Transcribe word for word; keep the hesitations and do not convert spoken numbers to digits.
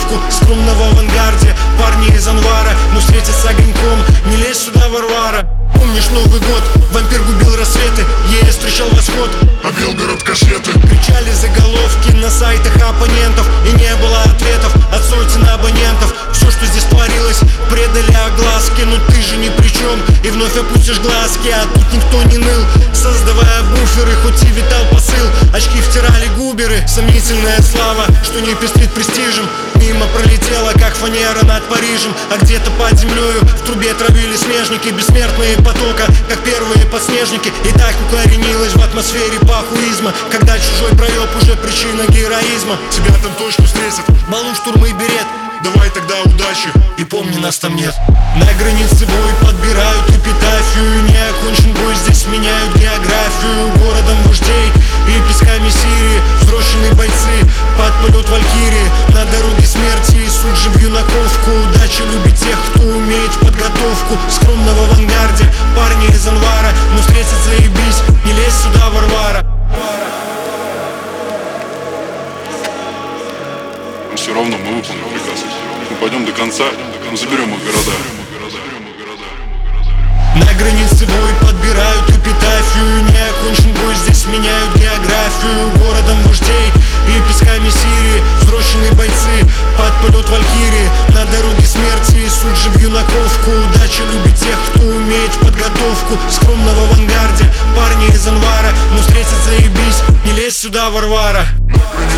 подготовку. Скромно в авангарде, парни из Анвара, но встретятся огоньком, не лезь сюда, Варвара. Помнишь Новый год? Вампир губил рассветы, ЕС встречал восход, а Белгород кассеты. Кричали заголовки на сайтах оппонентов, и не было ответов от сотен абонентов. Все, что здесь творилось, предали огласки, но ты же ни при чем, и вновь опустишь глазки. А тут никто не ныл, создавая буферы, хоть и витал посыл. Очки втирали губеры, сомнительная слава, что не пестрит престижем, мимо пролетела, как фанера над Парижем. А где-то под землею в трубе травили смежники, бессмертные потока, как первые подснежники. И так укоренилась в атмосфере пахуизма, когда чужой проеб уже причина героизма. Тебя там точно встретят, балу, штурм и берет. давай тогда удачи, и помни, нас там нет. На границе бой подбирают эпитафию, не окончен бой, здесь меняют географию. Городом вождей и песками Сирии взросшие бойцы под полет валькирии. На дороге смерти и суд же в юнаковку. Удача любит тех, кто умеет подготовку. Скромно в авангарде, парни из Анвара, но встретят заебись, не лезь сюда, Варвара. Все равно мы выполним приказ. Мы пойдем до конца, мы заберем их города. На границе бой подбирают эпитафию, не окончен бой, здесь меняют географию. Городом вождей и песками Сирии взросшие бойцы под полет валькирии. На дороге смерти и суд же в юнаковку. Удача любит тех, кто умеет подготовку. Скромно в авангарде, парни из Анвара, но встретят заебись, не лезь сюда, Варвара.